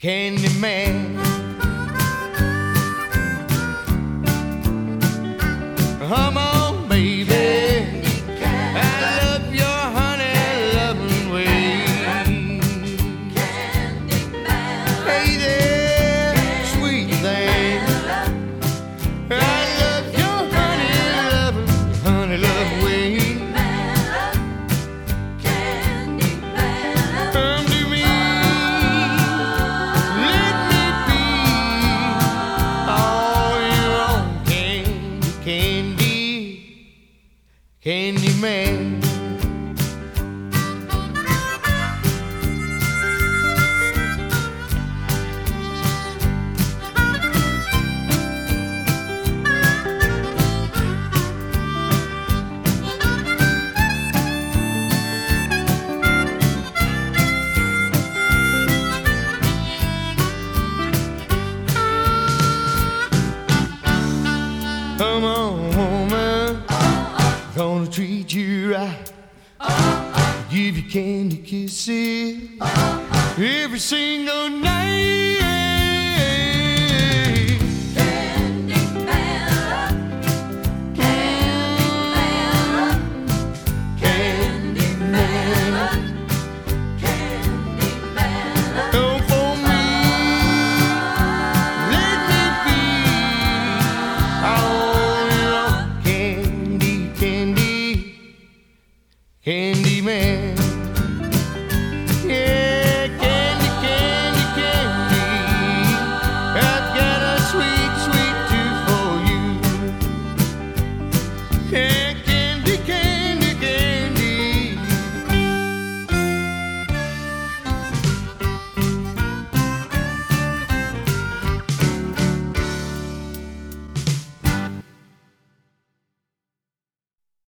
candy man. Come on, baby. I love your honey loving way. Hey there, sweet thing. I love your honey loving way. Come to me, let me be all your own candy man. Come on, woman, gonna treat you right. Give you candy kisses every single night.